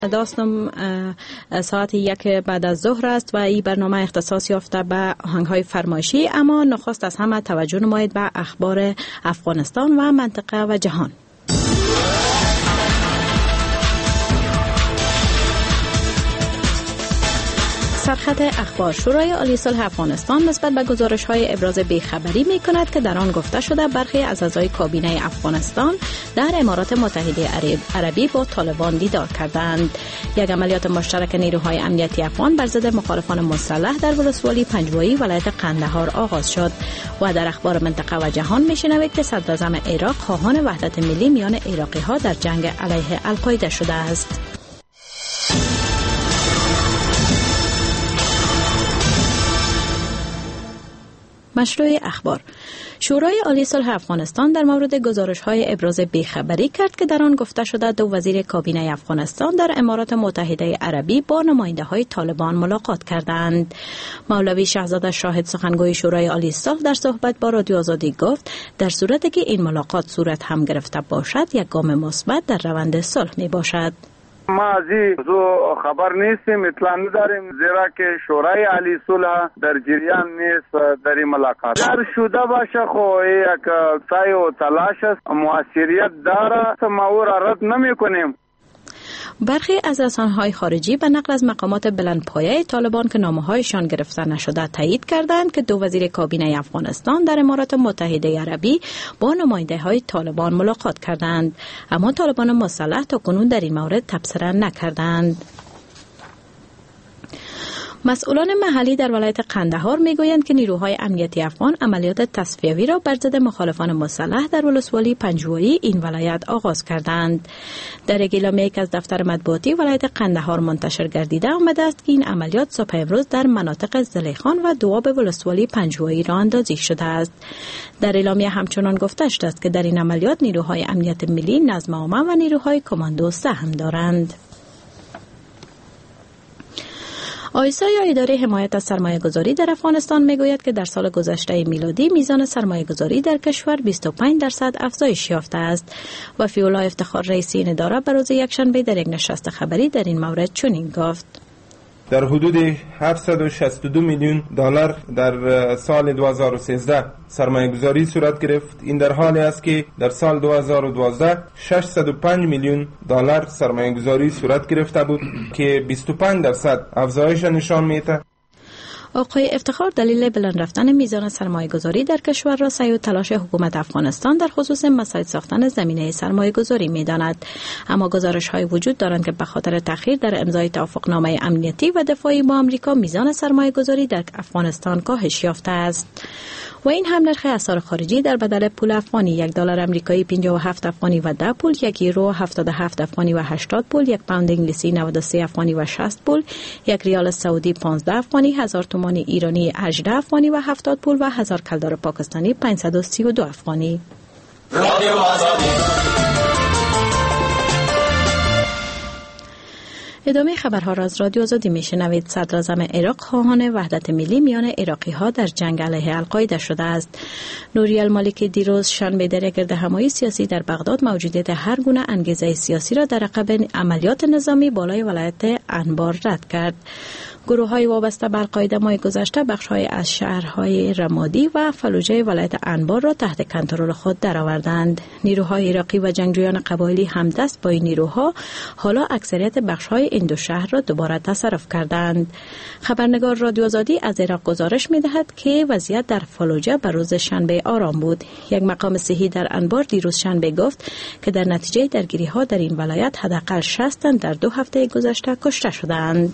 داستم ساعت 1 بعد از ظهر است و این برنامه اختصاص یافته به آهنگ‌های فرمایشی، اما نخست از همه توجه نمایید به اخبار افغانستان و منطقه و جهان. سرخط اخبار: شورای عالی صلح افغانستان نسبت به گزارش‌های ابراز بیخبری می‌کند که در آن گفته شده برخی از اعضای کابینه افغانستان در امارات متحده عربی با طالبان دیدار کردند. یک عملیات مشترک نیروهای امنیتی افغان بر ضد مخالفان مسلح در ولسوالی پنجوایی ولایت قندهار آغاز شد. و در اخبار منطقه و جهان می‌شنوید که صدراعظم عراق خواهان وحدت ملی میان عراقی‌ها در جنگ علیه القاعده شده است. مشروع اخبار: شورای عالی صلح افغانستان در مورد گزارش‌های ابراز بیخبری کرد که در آن گفته شده دو وزیر کابینه افغانستان در امارات متحده عربی با نماینده‌های طالبان ملاقات کردند. مولوی شهزاده شاهد سخنگوی شورای عالی صلح در صحبت با رادیو آزادی گفت در صورتی که این ملاقات صورت هم گرفته باشد یک گام مثبت در روند صلح میباشد. ما از این خبر نیستیم، اطلاع نداریم، زیرا که شورای عالی صلح در جریان نیست در این ملاقات. در شده باشه خو یک سعی و تلاش است، مؤثریت داره، ما او را رد نمی کنیم. برخی از رسانه‌های خارجی به نقل از مقامات بلندپایه طالبان که نامه‌هایشان گرفته نشده تایید کردند که دو وزیر کابینه افغانستان در امارات متحده عربی با نماینده‌های طالبان ملاقات کردند، اما طالبان مسلح تا کنون در این مورد تبصره نکردند. مسئولان محلی در ولایت قندهار میگویند که نیروهای امنیتی افغان عملیات تصفیوی را بر ضد مخالفان مسلح در ولسوالی پنجوایی این ولایت آغاز کردند. در اعلامیه‌ای که از دفتر مطبوعاتی ولایت قندهار منتشر گردیده آمده است که این عملیات صبح امروز در مناطق زلیخان و دواب ولسوالی پنجوایی راه اندازی شده است. در اعلامیه همچنان گفته شده است که در این عملیات نیروهای امنیت ملی، نظم عامه و نیروهای کماندو سهم دارند. آیسا یا اداره حمایت از سرمایه‌گذاری در افغانستان میگوید که در سال گذشته میلادی میزان سرمایه‌گذاری در کشور 25% افزایش یافته است. و فی‌الله افتخار رئیس این اداره به روز یکشنبه در یک نشست خبری در این مورد چنین گفت: در حدود 762 میلیون دلار در سال 2013 سرمایه‌گذاری صورت گرفت. این در حالی است که در سال 2012 605 میلیون دلار سرمایه‌گذاری صورت گرفته بود که 25% افزایش نشان می‌دهد. آقای افتخار دلیل بلند رفتن میزان سرمایه‌گذاری در کشور را سعی و تلاش حکومت افغانستان در خصوص مساعد ساختن زمینه سرمایه‌گذاری می‌داند، اما گزارش‌های وجود دارند که به خاطر تأخیر در امضای توافقنامه امنیتی و دفاعی با آمریکا میزان سرمایه‌گذاری در افغانستان کاهش یافته است. و این هم نرخ اسعار خارجی در بدل پول افغانی: $1 آمریکایی 57 افغانی و 10 پول، $1 77 افغانی و 80 پول، $1 پوند انگلیسی 93 افغانی و 60 پول، $1 ریال سعودی 15 افغانی، 1000 تومان ایرانی 18 افغانی و 70 پول و 1000 کلدار پاکستانی 532 افغانی. ادامه خبرها را از رادیو آزادی میشنوید. صدراعظم عراق خواهان وحدت ملی میان عراقی‌ها در جنگ علیه القاعده شده است. نوری المالکی دیروز شنبه در یک گردهمایی سیاسی در بغداد موجودیت هر گونه انگیزه سیاسی را در عقب عملیات نظامی بالای ولایت انبار رد کرد. گروه‌های وابسته به القاعده ماه گذشته بخش‌های از شهرهای رمادی و فلوجه ولایت انبار را تحت کنترل خود درآوردند. نیروهای عراقی و جنگجویان قبایلی همدست با این نیروها حالا اکثریت بخش‌های این دو شهر را دوباره تصرف کردند. خبرنگار رادیو آزادی از عراق گزارش می‌دهد که وضعیت در فلوجه به روز شنبه آرام بود. یک مقام صحی در انبار دیروز شنبه گفت که در نتیجه درگیری‌ها در این ولایت حداقل 60 تن در 2 هفته گذشته کشته شدند.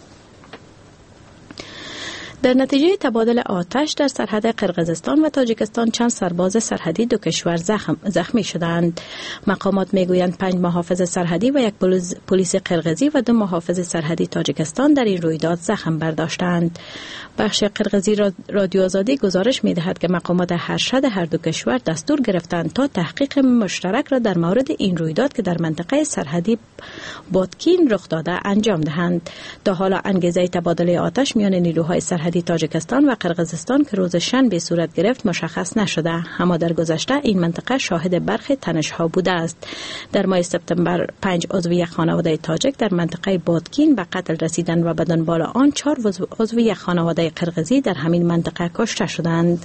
در نتیجه تبادل آتش در سرحد قرقیزستان و تاجیکستان چند سرباز سرحدی دو کشور زخمی شدند. مقامات میگویند 5 محافظ سرحدی و یک پلیس قرقیزی و 2 محافظ سرحدی تاجیکستان در این رویداد زخم برداشتند. بخش قرقیزی رادیو آزادی گزارش میدهد که مقامات ارشد هر دو کشور دستور گرفتند تا تحقیق مشترک را در مورد این رویداد که در منطقه سرحدی بادکین رخ داده انجام دهند. تا حالا انگیزه تبادل آتش میان نیروهای سرحدی متحدی تاجیکستان و قرقیزستان که روز شنبه صورت گرفت مشخص نشده، اما در گذشته این منطقه شاهد برخی تنش‌ها بوده است. در ماه سپتامبر 5 عضو یک خانواده تاجیک در منطقه بادکین به قتل رسیدند و به دنبال آن 4 عضو یک خانواده قرقیزی در همین منطقه کشته شدند.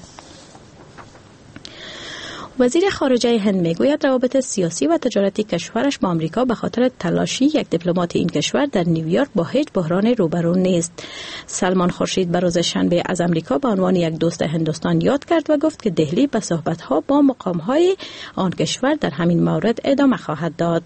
وزیر خارجه هند میگوید روابط سیاسی و تجارتی کشورش با آمریکا به خاطر تلاشی یک دیپلمات این کشور در نیویورک با هیچ بحران روبرو نیست. سلمان خورشید به روز شنبه از آمریکا به عنوان یک دوست هندوستان یاد کرد و گفت که دهلی به صحبت‌ها با مقام‌های آن کشور در همین مورد ادامه خواهد داد.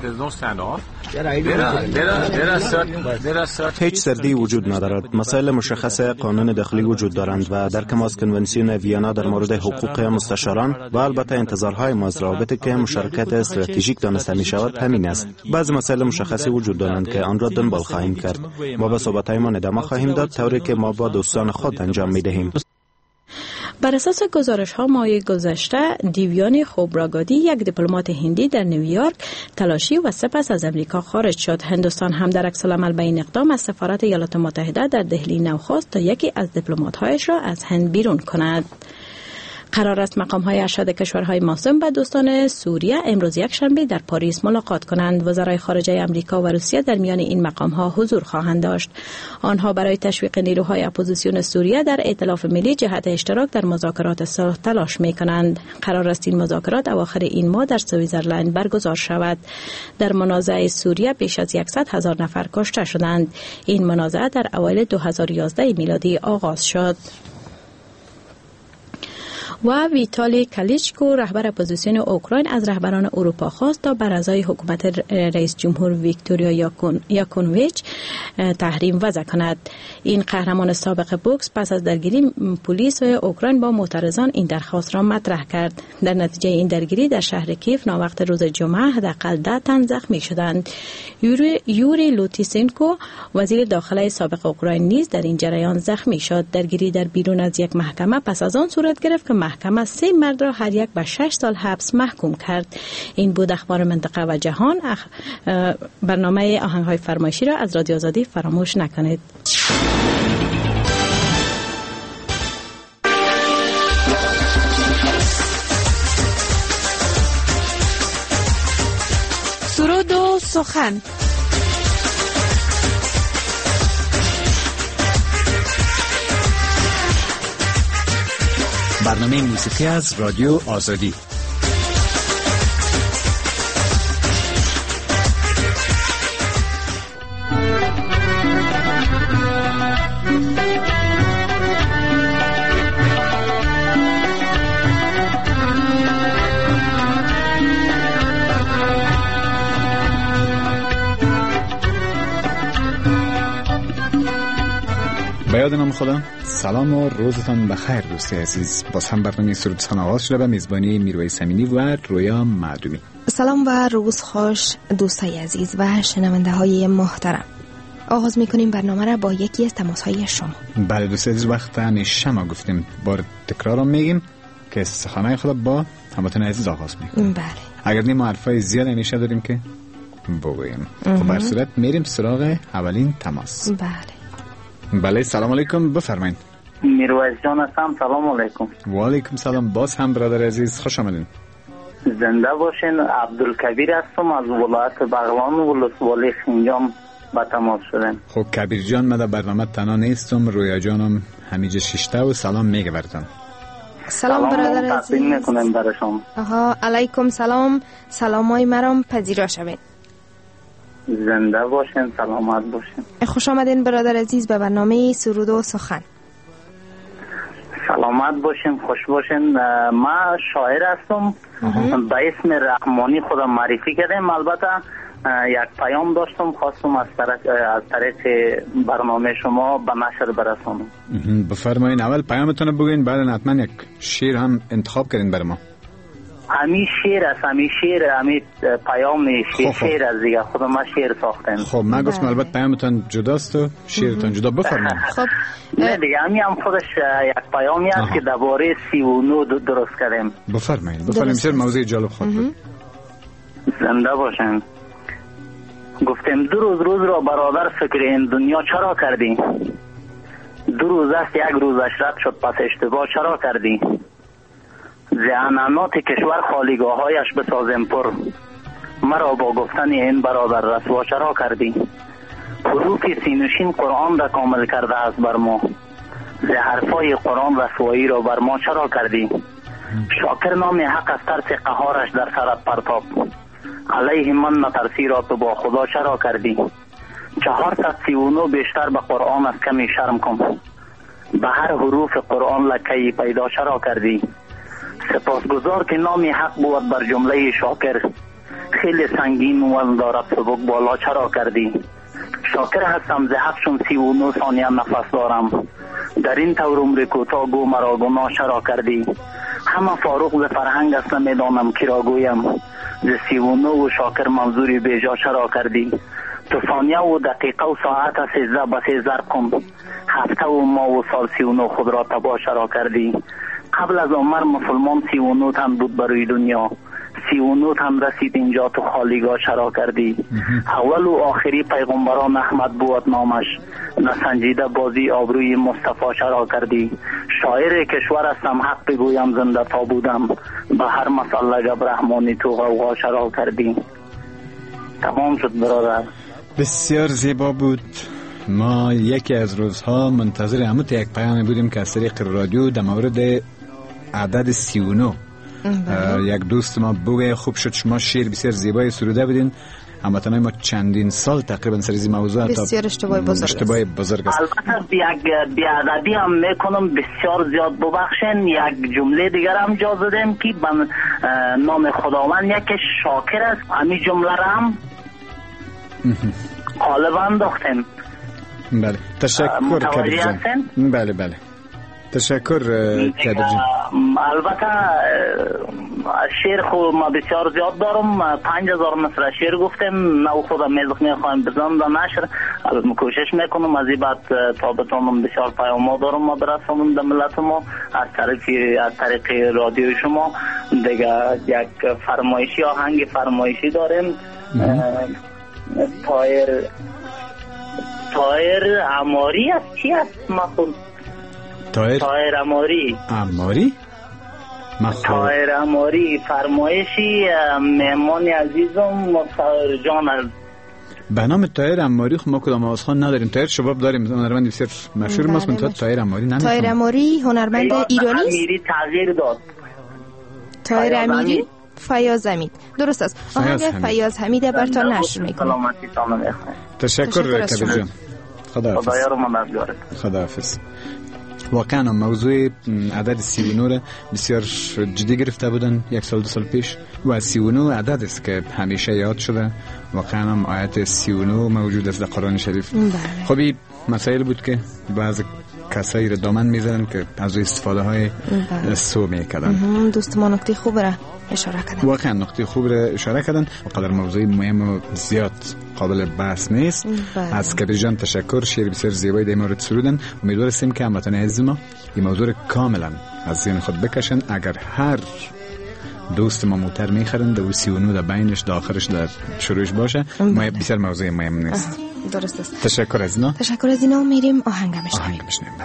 هیچ سردی وجود ندارد. مسائل مشخص قانون داخلی وجود دارند و در کم از کنونسیون ویانا در مورد حقوق مستشاران و البته انتظارهای ما از روابطی که مشارکت استراتژیک دانسته می شود همین است. بعضی مسائل مشخصی وجود دارند که آن را دنبال خواهیم کرد. ما به صحبت‌هایمان ادامه خواهیم داد طوری که ما با دوستان خود انجام می دهیم. بر اساس گزارش‌ها ماه گذشته دیویان خوبراگادی یک دیپلمات هندی در نیویورک تلاشی و سپس از امریکا خارج شد. هندوستان هم در عکس العمل به این اقدام از سفارت ایالات متحده در دهلی نوخواست تا یکی از دیپلمات‌هایش را از هند بیرون کند. قرار است مقام‌های ارشد کشورهای ماسم با دوستان سوریه امروز یک شنبه در پاریس ملاقات کنند. وزرای خارجه آمریکا و روسیه در میان این مقام‌ها حضور خواهند داشت. آنها برای تشویق نیروهای اپوزیسیون سوریه در ائتلاف ملی جهت اشتراک در مذاکرات صلح تلاش می‌کنند. قرار است این مذاکرات اواخر این ماه در سوئیزرلند برگزار شود. در منازعه سوریه بیش از 100,000 نفر کشته شدند. این منازعه در اوایل 2011 میلادی آغاز شد. و ویتالی کلیچکو رهبر اپوزیسیون اوکراین از رهبران اروپا خواست تا بر اعضای حکومت رئیس جمهور ویکتوریا یاکونوویچ تحریم وضع کند. این قهرمان سابق بوکس پس از درگیری پلیس اوکراین با معترضان این درخواست را مطرح کرد. در نتیجه این درگیری در شهر کیف ناوقت روز جمعه حداقل 10 تن زخمی شدند. یوری لوتیسنکو وزیر داخله سابق اوکراین نیز در این جریان زخمی شد. درگیری در بیرون از یک محکمه پس از آن صورت گرفت که محکمه 3 مرد را هر یک به 6 سال حبس محکوم کرد. این بود اخبار منطقه و جهان. برنامه آهنگ‌های فرمایشی را از رادیو آزادی فراموش نکنید. سرود و سخن. برنامه موسیقی از رادیو آزادی. به یاد نام خدا. سلام و روزتان بخیر دوستی عزیز. باز هم برنامه سرود سخن آغاز شده به میزبانی میرویس امینی و رویا معدومی. سلام و روز خوش دوستای عزیز و شنونده های محترم. آغاز میکنیم برنامه را با یکی از تماس های شما. بله دوستی عزیز، وقت همیشه ما گفتیم بار تکرارم میگیم که سخنهای خدا با هموطن عزیز آغاز میکنیم. بله. اگر نیم حرفای زیاد همیشه داریم که بگوییم. خب بر صورت میریم سراغ اولین تماس. بله سلام علیکم، بفرمایید. میرویس جان هستم. سلام علیکم. و علیکم سلام. باز هم برادر عزیز خوش آمدین. زنده باشین. عبدالکبیر هستم از ولایت بغلان و ولسوالی خنجان با تماس شدم. خب کبیر جان، من در برنامه تنها نیستم، رویا جانم همیشه شیشته و سلام میگه براتون. سلام برادر عزیز. میکنم برای شما. علیکم سلام. سلامای مرام پذیرا شوید. زنده باشین، سلامت باشین. خوش آمدین برادر عزیز به برنامه سرود و سخن. سلامت باشین، خوش باشین. من شاعر هستم. به اسم رحمانی خودم معرفی کردم. البته یک پیام داشتم، خواستم از طریق برنامه شما به نشر برسانم. بفرمایین. اول پیامتون رو بگوین، بعد حتما یک شعر هم انتخاب کردین برای ما. امی شعر است، امی شعر، امی پیام نیست، شعر از دیگه خود ما شعر ساختیم. خب من گفتم البته پیامتون جداست و شعرتون جدا. بفرمایید. خب نه دیگه امی هم خودش یک پیامی است که درباره 39 درست کردیم. بفرمایید شعر موضوع جالب خود بود. زنده باشین. گفتم دو روز را برادر فکر این دنیا چرا کردی؟ 2 روز است 1 روزش رد شد، پس اشتباه چرا کردی؟ ذهنانات کشور خالیگاهایش بسازم پر، مرا با گفتن این برادر رسوا چرا کردی؟ حروف سینوشین قرآن را کامل کرده است بر ما، ز حرفای قرآن رسوایی را بر ما چرا کردی؟ شاکر نام حق از ترس قهارش در سرت پرتاب، علیه من نترسی را تو با خدا چرا کردی؟ 439 بیشتر به قرآن از کمی شرم کن، به هر حروف قرآن لکهی پیدا چرا کردی؟ سپاسگزار که نام حق بود بر جمله شاکر، خیلی سنگین وزن دارد سبک بالا چرا کردی؟ شاکر هستم ز حق چون 39 ثانیه نفس دارم، در این طور عمر کوتاه گو مرا گناه چرا کردی؟ همه فاروق ز فرهنگ است نمیدانم کی را گویم، ز 39 و شاکر منظوری بیجا چرا کردی؟ تو ثانیه و دقیقه و ساعت 13 به 3 ضرب کن، هفته و ماه و سال 39 خود را تباه چرا کردی؟ قبل از عمر مسلمان 39 تن بود بروی دنیا، 39 تن رسید اینجا تو خالیگاه چرا کردی؟ اول و آخری پیغمبران احمد بود نامش، نسنجیده بازی آبروی مصطفی چرا کردی؟ شاعر کشور هستم حق بگویم زنده تا بودم، به هر مسئله گب رحمانی تو غوغا چرا کردی؟ تمام شد برادر. بسیار زیبا بود. ما یکی از روزها منتظر همون یک پیام بودیم که از طریق رادیو در مورد عدد 39 یک دوست ما بوگه خوب شد شما شعر بسیار زیبای سروده بودین، هموطنای ما چندین سال تقریبا سر این موضوع بسیار اشتباه بزرگ است. البته یک بیادبی هم میکنم، بسیار زیاد ببخشین. یک جمله دیگر هم جا زدیم که به نام خداوند یک شاکر است، همین جمله را هم قالب انداختیم. بله تشکر کبیر جان. بله تشکر کبیر جان. البته شعر خود ما بسیار زیاد دارم، 5000 مصرع شعر گفتیم، نو خودم میزخ میخوایم بزنم در نشر، البته کوشش میکنم از این بعد تا بتونم بسیار پیام ها دارم ما برسونم در ملت ما از طریق رادیو شما. دیگه یک فرمایشی آهنگ فرمایشی داریم، تایر اماری است. چی است مخون؟ تایر اماری تایر اماری فرمایشی مهمان عزیزم مصطفی جان است. به نام تایر اماری خب ما کدام آوازخوان نداریم. تایر شباب داریم، هنرمند بسیار مشهور ماست، منتها تایر اماری نمی‌دونم. تایر اماری هنرمند ایرانی است. امیری تغییر داد. تایر امیری فیاض حمید، درست است. آهنگ فیاض حمید براتون نشر می‌کنم. تشکر کبیر جان. خداحافظ. واقعا موضوع عدد 39 بسیار جدی گرفته بودن 1 سال 2 سال پیش و 39 عدد است که همیشه یاد شده. واقعا هم آیت 39 موجود است در قرآن شریف. خب این مسائل بود که بعض کسایی را دامن میزنن که از استفاده های سو میکردن. دوست ما نکته خوب را اشاره کردن، واقعا نکته خوب را اشاره کردن و قدر موضوع مهم و زیاد قابل بحث نیست. از کبیر جان تشکر، شعر بسیار زیبایی در مورد سرودن. امیدوار هستیم که هموطنان عزیز ما این موضوع کاملا از ذهن خود بکشن. اگر هر دوست ما موتر میخرن در 39 در بینش در آخرش در شروعش باشه، ما بسیار موضوع مهم نیست. درست است. تشکر از اینا. تشکر از اینا. میریم آهنگ بشنویم. بله.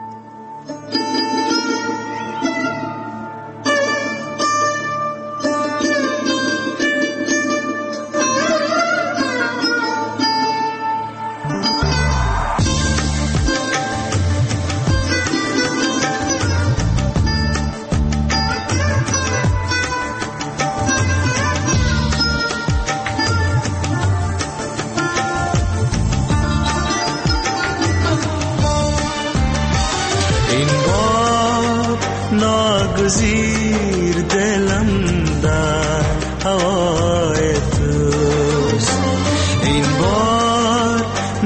زیر دلم در هوای توست، این بار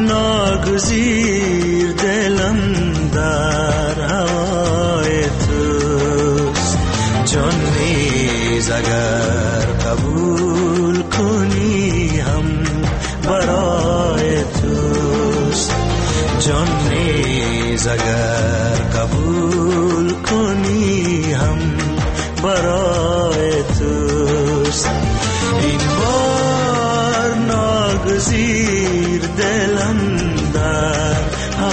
ناگزیر دلم در هوای توست. جان نیز اگر قبول کنی هم برای توست، جان نیز اگر قبول کنی هم برای توست. این بار ناگزیر دلم در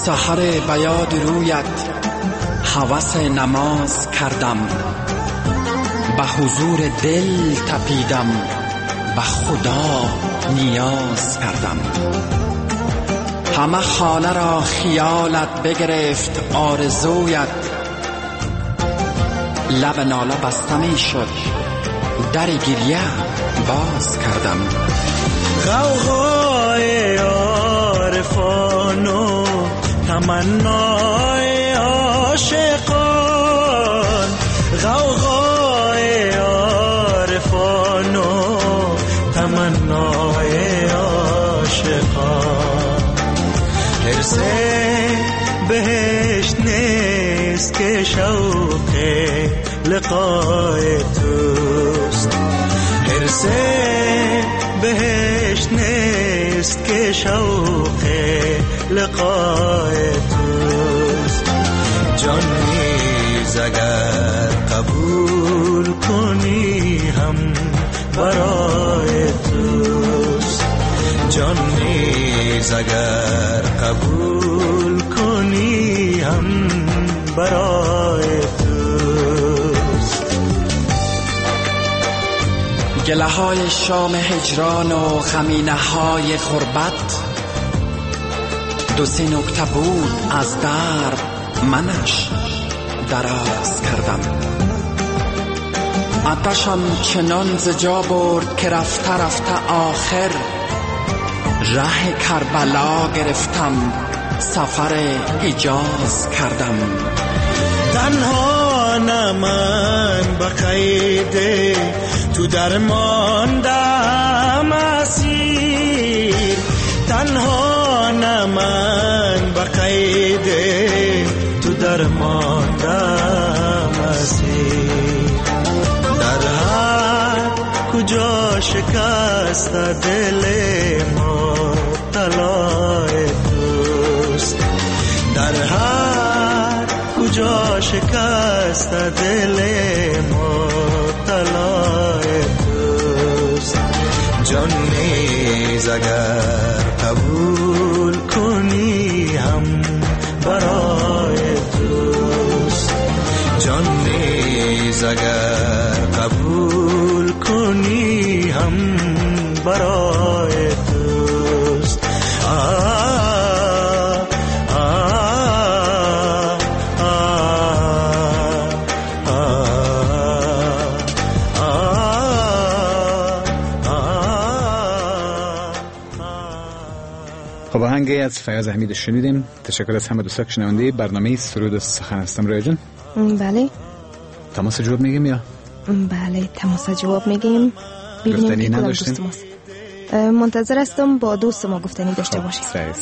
سحر بیاد رویت هوس نماز کردم، به حضور دل تپیدم، به خدا نیاز کردم. همه خانه را خیالت بگرفت آرزویت، لب ناله بستمی شد، در گریه باز کردم. غوغای عارفان و تمنای عاشقان، غوغای عارفان و تمنای عاشقان. حرص بهشت نیست که شوق لقای توست، حرص بهشت نیست که شوق لقای توست. جان نیز اگر قبول کنی هم برای توست، جان نیز اگر قبول کنی هم برای توست. گله های شام هجران و خمینه های غربت، دو سه نکته بود از درب منش دراز کردم. آتشم چنان ز جا برد که رفته رفته آخر ره کربلا گرفتم، سفر حجاز کردم. تنها نه من به قید تو درماندم اسیر، تنها نه من به قید تو درماندم اسیر. در هر کجا شکست دل مبتلای توست، در هر کجا شکست دل مبتلای توست. جان نیز اگر قبول کنی هم برای توست، جان نیز اگر قبول کنی هم برای توست. خب آهنگی از فیاض حمید شنیدیم. تشکر از همه دوستان که شنونده برنامه سرود و سخن هستم. رای جان بله تماس جواب میگیم یا؟ بله تماس جواب میگیم. ببینیم که کدام دوست ماست. منتظر هستم با دوست ما گفتنی داشته باشید.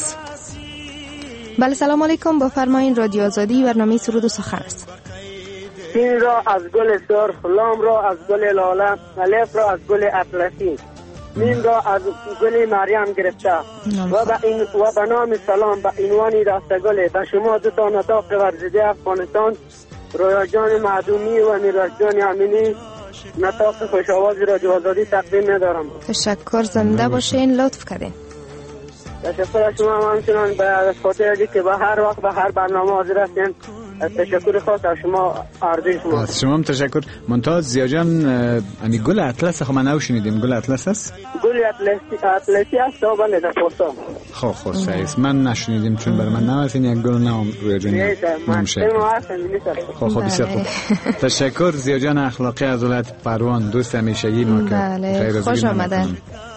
بله سلام علیکم، با فرمایین رادیو آزادی برنامه سرود و سخن است. سین را از گل سرخ، لام را از گل لاله، الف را از گل اطلسی، میم را از گل مریم گرفته و به نام سلام به عنوان دستگل به شما دو تا نطاق ورزیده افغانستان، رویا جان معدومی و میراج جان امینی نطاق خوش آوازی رادیو آزادی تقدیم ندارم. تشکر، زنده باشین، لطف کردین. تشکر از شما همچنان به خاطر که به هر وقت به هر برنامه حاضر هستین. تشکر خاص از شما عرضی شما. از شما هم تشکر. ممتاز زیا جان، امی گل اطلس خب من نشنیدیم. گل اطلس است؟ گل اطلسی است بله در پرسا. خب سعیس من نشنیدیم چون برای من نوازین یک گل نام روی جان نمیشه. خب بسیار خوب. تشکر زیا جان اخلاقی از ولایت پروان، دوست همیشگی ما که بله خوش آمدن.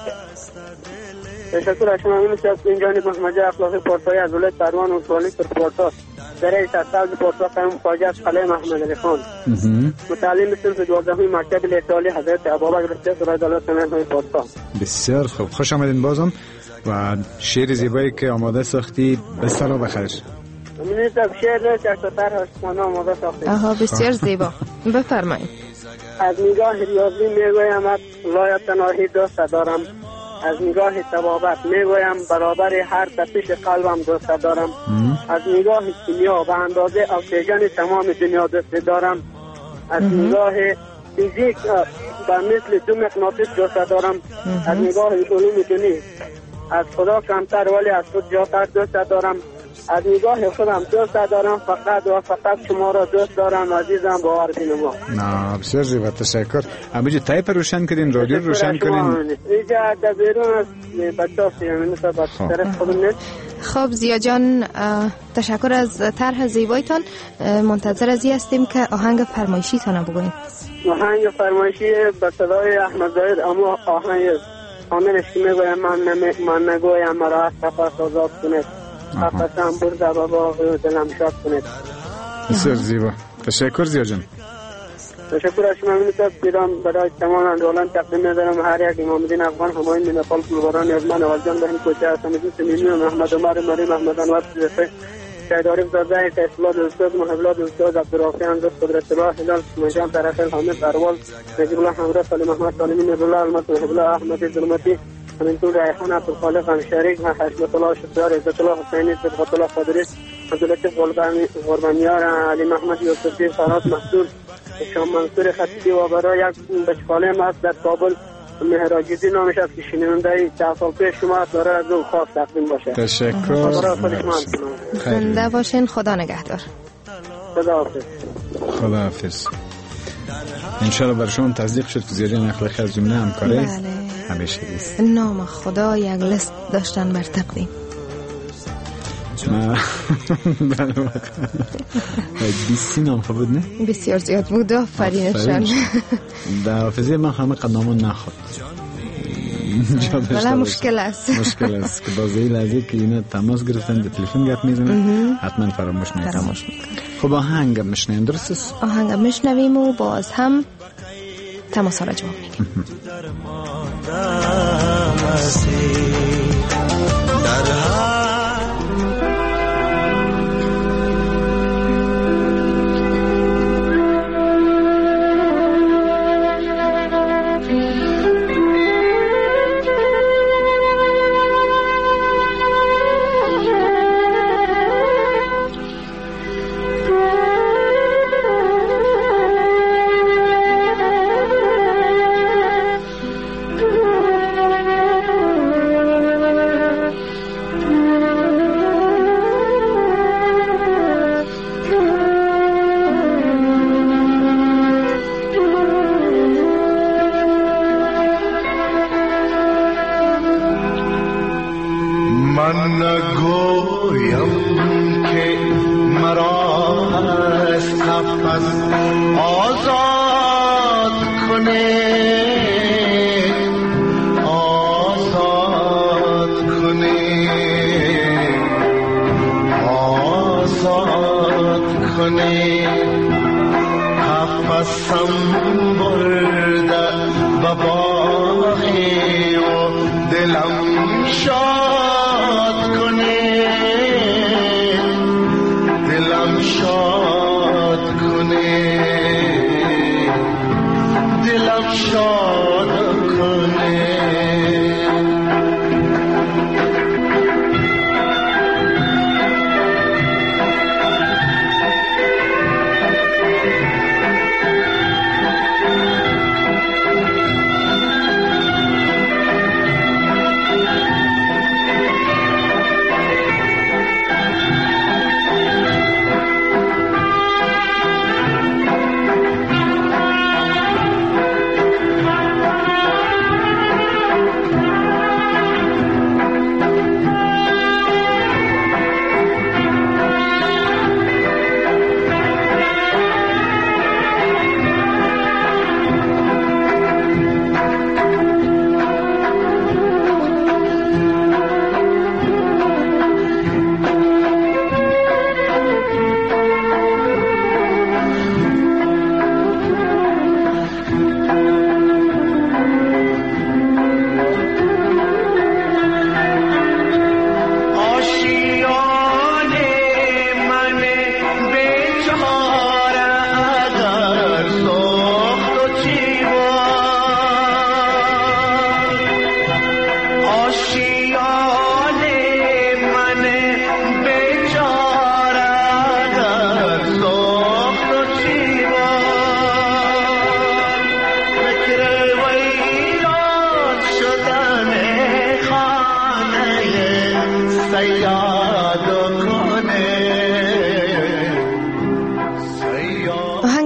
تشکر از شما. من از اینجانی محمد اخلاقی پرسای از ولایت پروان و سوالی پر پرسا در سرسبز پرسا قیم خواجه قلعه محمد علی خان، متعلم صنف 12 مکتب الاعتالی حضرت ابابکر رضی الله عنه پرسا. بسیار خوب، خوش آمدین بازم و شعر زیبایی که آماده ساختی بسر و بخیر. من از شعر نیست که طرح آماده ساختی. آها بسیار زیبا، بفرمایید. از نگاه ریاضی میگویم لایت تناهی دوست دارم، از نگاه طبابت میگویم برابر هر تپش قلبم دوست دارم، از نگاه کیمیا به اندازه اکسیژن تمام دنیا دوست دارم، از نگاه فیزیک به مثل دو مغناطیس دوست دارم، از نگاه علوم دینی از خدا کمتر ولی از خود جاتر دوست دارم، از نگاه خودم دوست دارم، فقط شما را دوست دارم عزیزم، باور بینما. نه بسیار زیبا، تشکر. امیجی تایپ روشن کردین، رادیو روشن کردین. اینجا در بیرون از بچه ها سیمه نسا طرف خودم نیست. خب زیا جان تشکر از طرح زیبایتان. منتظر ازی هستیم که آهنگ فرمایشی تانه بگوین. آهنگ فرمایشی به صدای احمد زاید، اما آهنگ آمنش که میگویم من نگویم مرا از تفاس آزاد کنید، تفاسم برده و باقی دلم شاد کنید. بسیار زیبا، تشکر زیا جان. تشکر از شما. منتظر بیرام برای تمام اندولان تقدیم ندارم. هر یک امام الدین افغان همایون من نپال کلبران ازمان اولجان بهن کوچه اسامیدین سمیلیون محمد عمر مریم محمد انوار سیزفه شاید عارف زاده تحصیلات استاد محبلات استاد عبدالرافی انداز قدرت الله هلال سمجان طرف حامد اروال نجیب الله حمرا سالم احمد سالمی نبولا علمت محبله احمد ظلمتی همینطور رایحان عبدالخالق همشریک حشمت الله شکرار عزت الله حسینی صدقت الله قادری عبداللطیف غربانیار علی محمد یوسفی فرات محسول شام منصور خطیبی و برای یک بچخاله ماست در کابل مهراجیزی نامش است که شنونده 10 سال پیش شما داره از اون خاص تقدیم باشه. تشکر. زنده باشین. خدا نگهدار. خدا حافظ. انشاءالله بر شما تصدیق شد که زیادی اخلاقی از جمله همکاری همیشه است. نام خدا یک لیست داشتن بر تقدیم. بله 20 نام بود نه؟ بسیار زیاد بود. آفرینشان. در حافظه من همه قدامان نخورد. بله مشکل است. مشکل است که باز این لحظه که اینا تماس گرفتن به تلفن گپ میزنن حتما فراموش میکنم. خب آهنگ میشنویم درست است؟ آهنگ میشنویم و باز هم تماس ها را جواب میگیم.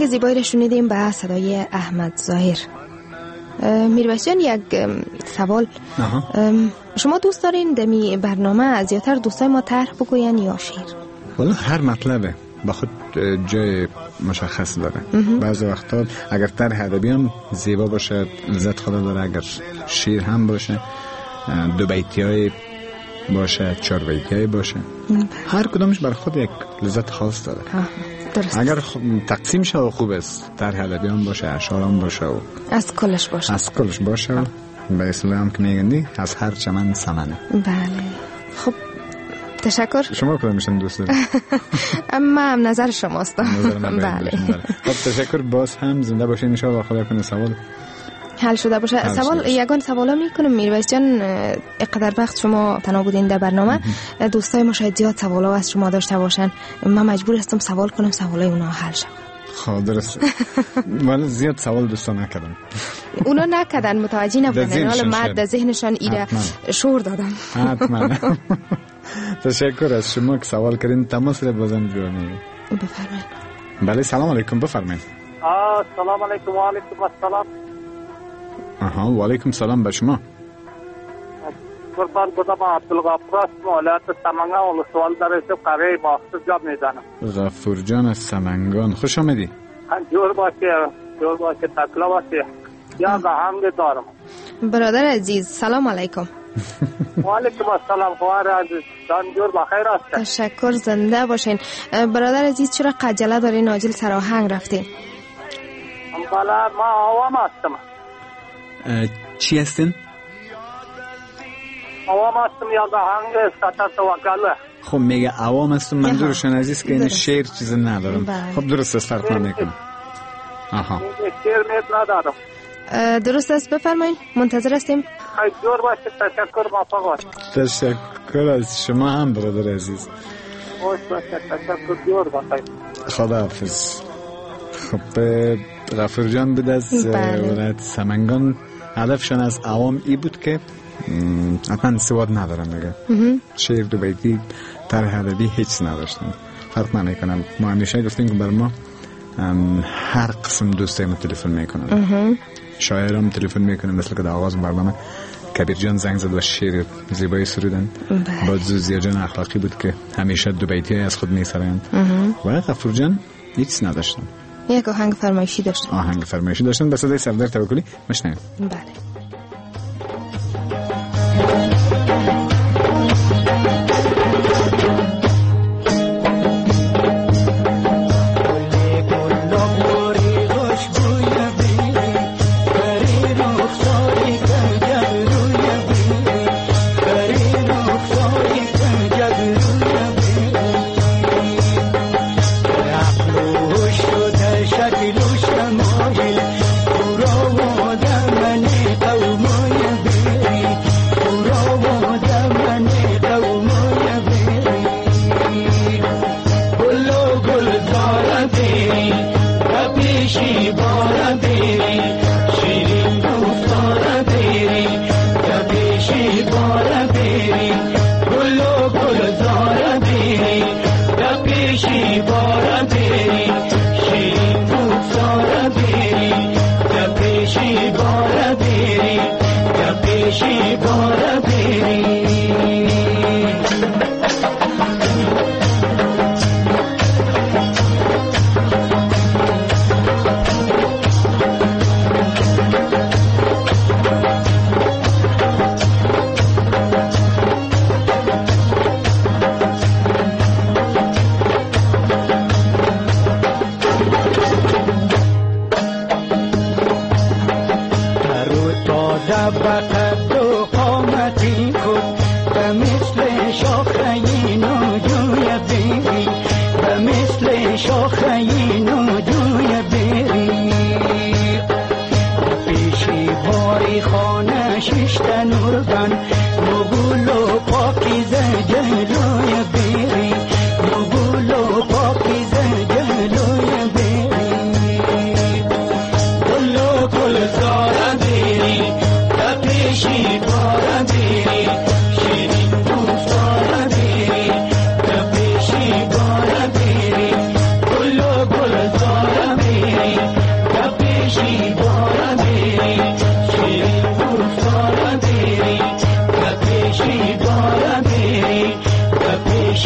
زیبایی را شنیدیم به صدای احمد ظاهر. میرویس جان، یک سوال. شما دوست دارین دمی برنامه زیادتر دوستای ما طرح بگوین یا شعر؟ والا هر مطلبه با خود جای مشخص داره. بعضی وقتا اگر طرح ادبی هم زیبا باشه لذت خود داره، اگر شعر هم باشه، دو بیتیای باشه، چهار بیتیای باشه، هر کدامش بر خود یک لذت خاص داره. درست. اگر تقسیم شه خوب است، طرح ادبی هم باشه، اشعار هم باشه و از کلش باشه و به اصطلاح هم که میگندی از هر چمن سمنه. بله. خب تشکر. شما کدام میشن دوست دارید؟ اما هم نظر شماست. بله. خب تشکر. باز هم زنده باشین ان شاء الله. خدا کنه سوال حل شده باشه. سوال یگان سوالا میکنم میرویس جان، اقدر وقت شما تنها بودین در برنامه، دوستای ما شاید زیاد سوالا از شما داشته باشن، من مجبور هستم سوال کنم سوالای اونا حل شه. خب درست. ولی زیاد سوال دوستا نکردن. اونا نکردن، متوجه نبودن، حالا من در ذهنشان ایره شور دادم. حتما. تشکر از شما که سوال کردین. تماس را بازم جوانی بفرمایید. بله سلام علیکم، بفرمایید. سلام علیکم. و علیکم السلام. و علیکم سلام به شما. قربان خدا، ما عبدالغفور هستم، ولایت سمنگان ولسوال در قریه ماخص جاب میزنم. غفور جان از سمنگان، خوش آمدی. جور باشه تکلا باشه. یا آهنگ دارم. برادر عزیز سلام علیکم. و علیکم السلام. خوار عزیز جان جور بخیر هستید؟ تشکر، زنده باشین. برادر عزیز چرا عجله دارین عاجل سر آهنگ رفتین؟ بله ما عوام هستم. چی هستین؟ عوام هستم یا آهنگ سطح توکله. خب میگه عوام هستم، منظورشون عزیز که این شعر چیز ندارم. خب درست است، فرق نمیکنه. شعر ندارم. درست است، بفرمایید، منتظر هستیم. جور باشه. تشکر موفق. تشکر از شما هم برادر عزیز. خوش باشه. تشکر. جور باشه. خدا حافظ. خب غفور جان بود از ولایت سمنگان. هدفشان از عوام ای بود که حتما سواد ندارن دیگه، شعر دو بیتی طرح ادبی هیچ نداشتن. فرق نمیکنه. ما همیشه گفتیم که بر ما هر قسم دوستای ما تلفن میکنن، شاعرام تلفن میکنن، مثل که در آغاز برنامه کبیر جان زنگ زد و شعر زیبایی سرودن. با زوزیا جان اخلاقی بود که همیشه دو بیتی از خود میسرند و غفور جان هیچ نداشتن. یک آهنگ فرمایشی داشتن. به صدای سردار توکلی مشنویم. بله.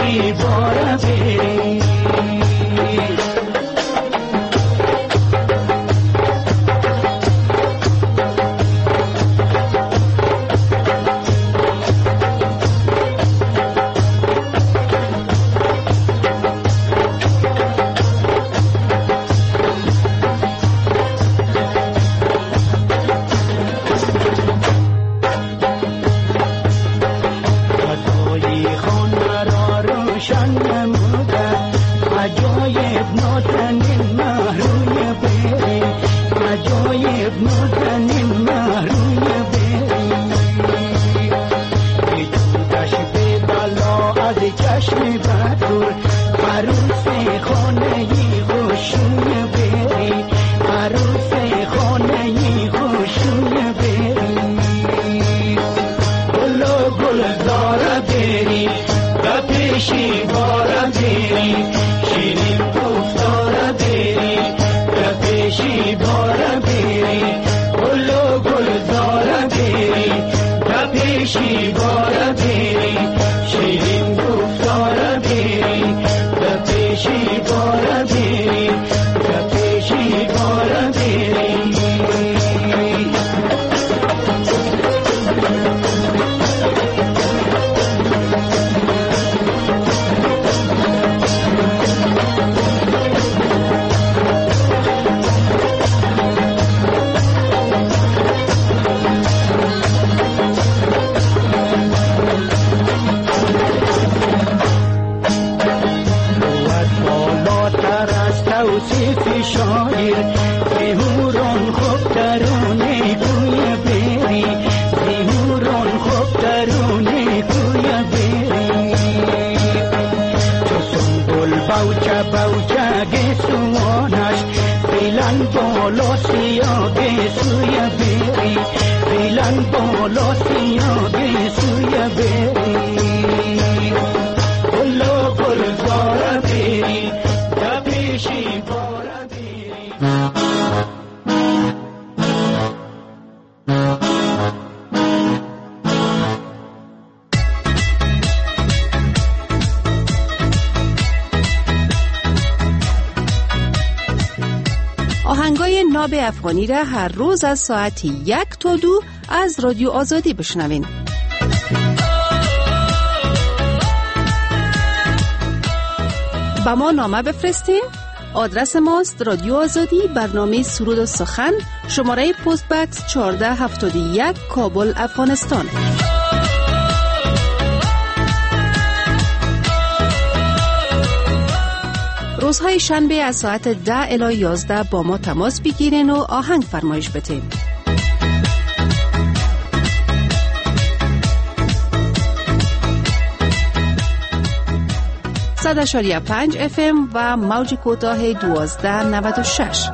پیشی باره بری آهنگای ناب افغانی را هر روز از ساعت 1 تا 2 از رادیو آزادی بشنوین. با ما نامه بفرستین. آدرس ماست رادیو آزادی، برنامه سرود و سخن، شماره پست بکس 1471 کابل، افغانستان. روزهای شنبه از ساعت 10 الی 11 با ما تماس بگیرین و آهنگ فرمایش بدین. صد 5 FM و موج کوتاه 1296.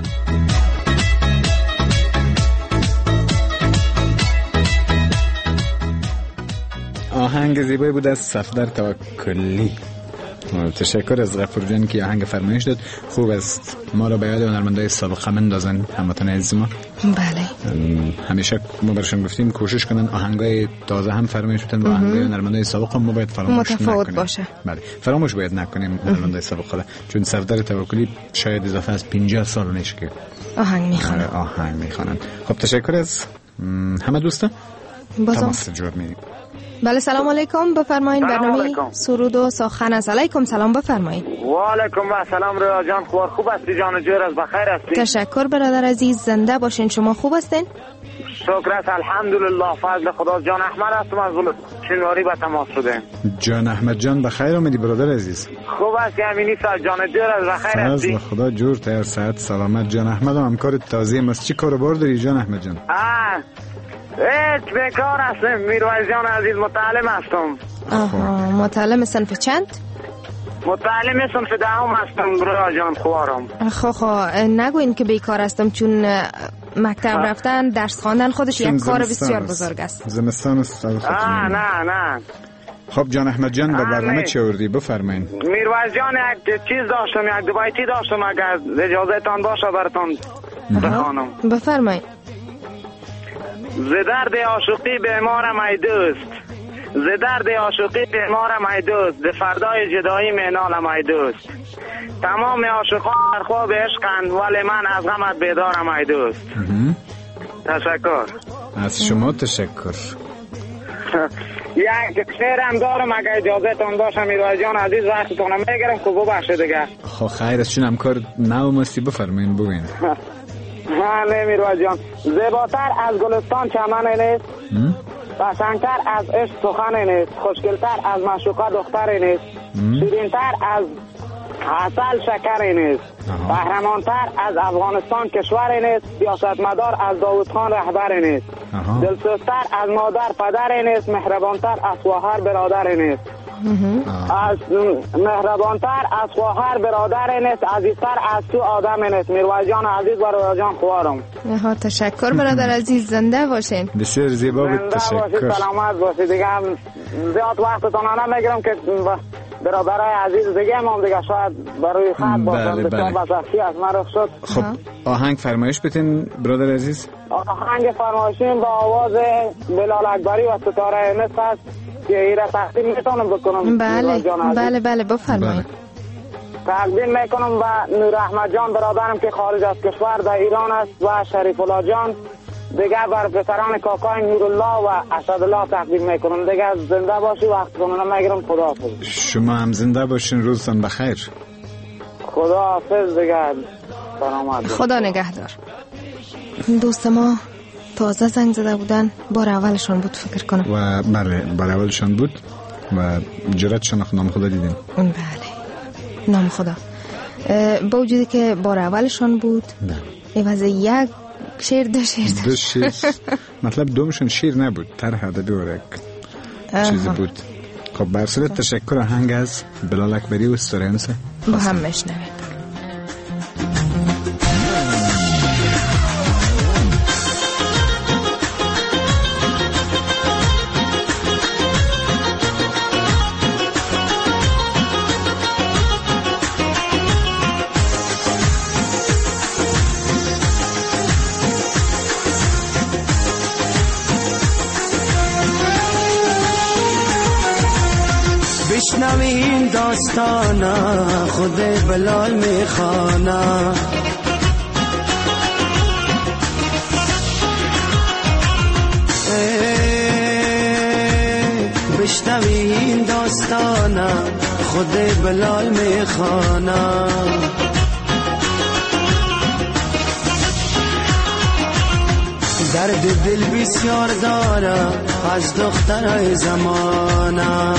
آهنگ زیبایی بود از صفدر توکلی. تشکر از غفور جان که آهنگ فرمایش داد. خوب است ما را به یاد هنرمندای سابقه بندازن هموطن عزیز ما. بله. همیشه ما برشون گفتیم کوشش کنن آهنگای تازه هم فرمایش بدن و آهنگای هنرمندای سابقه ما باید فراموش متفاوت باشه. بله فراموش باید نکنیم هنرمندای سابقه، چون صفدر توکلی شاید اضافه از 50 سال نشه که آهنگ میخوانن. خب تشکر از همه دوستان. تماس جور می‌گیریم. بله سلام علیکم، بفرمایید. برنامه سرود و سخن است. علیکم سلام، بفرمایید. و علیکم السلام. رضا جان خوب هستی؟ جان جور از بخیر هستی؟ تشکر برادر عزیز، زنده باشین. شما خوب هستین؟ شکر است الحمدلله، فضل خدا. جان احمد هستم از شنواری به تماس شده. جان احمد جان بخیر آمدی برادر عزیز. خوب هستی؟ امینی سر جان جور از بخیر هستی؟ فضل خدا جور تر صحت سلامت. جان احمد هم همکار تازه ماست. چی کاروبار داری جان احمد جان؟ هیچ بیکار هستم. میرویز جان عزیز متعلم هستم. متعلم صنف چند؟ متعلم صنف دهم هستم برای جان خوارم. نگوین که بیکار هستم، چون مکتب رفتن درس خواندن خودش یک کار بسیار بزرگ است. زمستان است. نه. خب جان احمد جان به برنامه چه آوردی؟ بفرمایید. میرویز جان یک چیز داشتم، یک دو بیتی داشتم، اگر اجازه تان باشه براتون بخوانم. بفرمایید. ز درد عاشقی بیمارم ای دوست، ز درد عاشقی بیمارم ای دوست، ز فردای جدایی مینالم ای دوست. تمام عاشقان در خواب عشقند ولی من از غمت بیدارم ای دوست. تشکر. از شما تشکر. یک شعرم دارم اگه اجازه تان باشه میرویز جان عزیز، وقتتون میگیرم که ببخشید دیگه. خب خیر است، چون همکار نو مستی بفرمایید بگوین. نه میرویز جان، زیباتر از گلستان چمن نیست، قشنگتر از عشق سخن نیست، خوشگلتر از معشوقه دختر نیست، شیرینتر از عسل شکر نیست، قهرمانتر از افغانستان کشور نیست، سیاستمدار از داوود خان رهبر نیست، دلسوزتر از مادر پدر نیست، مهربانتر از خواهر برادر نیست، از مهربانتر از خواهر برادر نیست، عزیزتر از تو آدم نیست. میرویز جان عزیز و رویا جان خوارم. تشکر برادر عزیز، زنده باشین. بسیار زیبا بود، تشکر. سلامت باشید. دیگه زیاد وقتتون نمیگیرم که برادرای عزیز دیگه هم دیگه شاید برای خط باشم. بسیار بسختی از من رخ شد. خب آهنگ فرمایش بتین برادر عزیز. آهنگ فرمایشین با آواز بلال اکبری و ستاره نصف است که ایره تقدیم میتونم بکنم. بله بفرمایید. تقدیم میکنم و نور احمد جان برادرم که خارج از کشور در ایران است و شریف الله جان دیگه بر پسران کاکای نورالله و اسدالله تقدیم میکنم. دیگه زنده باشی، وقتتون نمیگیرم. خداحافظ. شما هم زنده باشین، روزتون بخیر. خداحافظ. دیگه خدا نگهدار. دوست ما تازه زنگ زده بودن، بار اولشان بود فکر کنم. و بله بار اولشان بود و جرأتشان نام خدا دیدیم. بله نام خدا. با وجودی که بار اولشان بود عوض یک شعر دو شعر مطلب دومشون شعر نبود، طرح ادبی و یک چیزی بود. خب برسل تشکر. آهنگ از بلال اکبری و ستاره نصف با هم میشنویم. بشنوین داستانا خود بلال میخوانا، بشنوین داستانا خود بلال میخوانا. درد دل بسیار دارم از دخترای زمانم،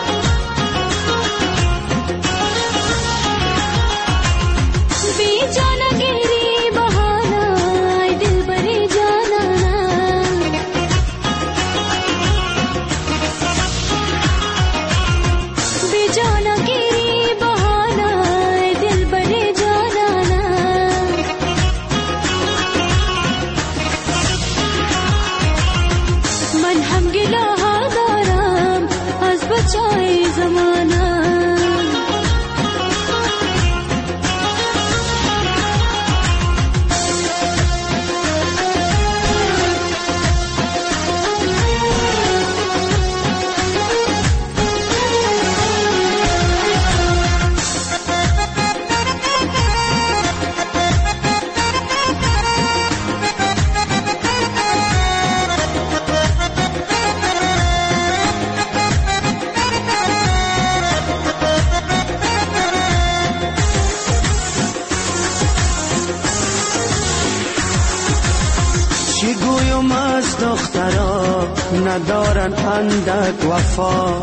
دخترا ندارن اندک وفا،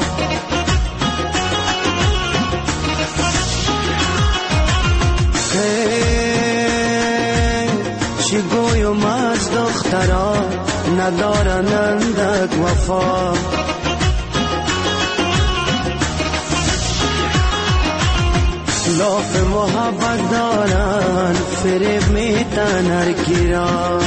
چی گویم از دخترا ندارن اندک وفا، لاف محبت دارن فریب میتن هر گیران،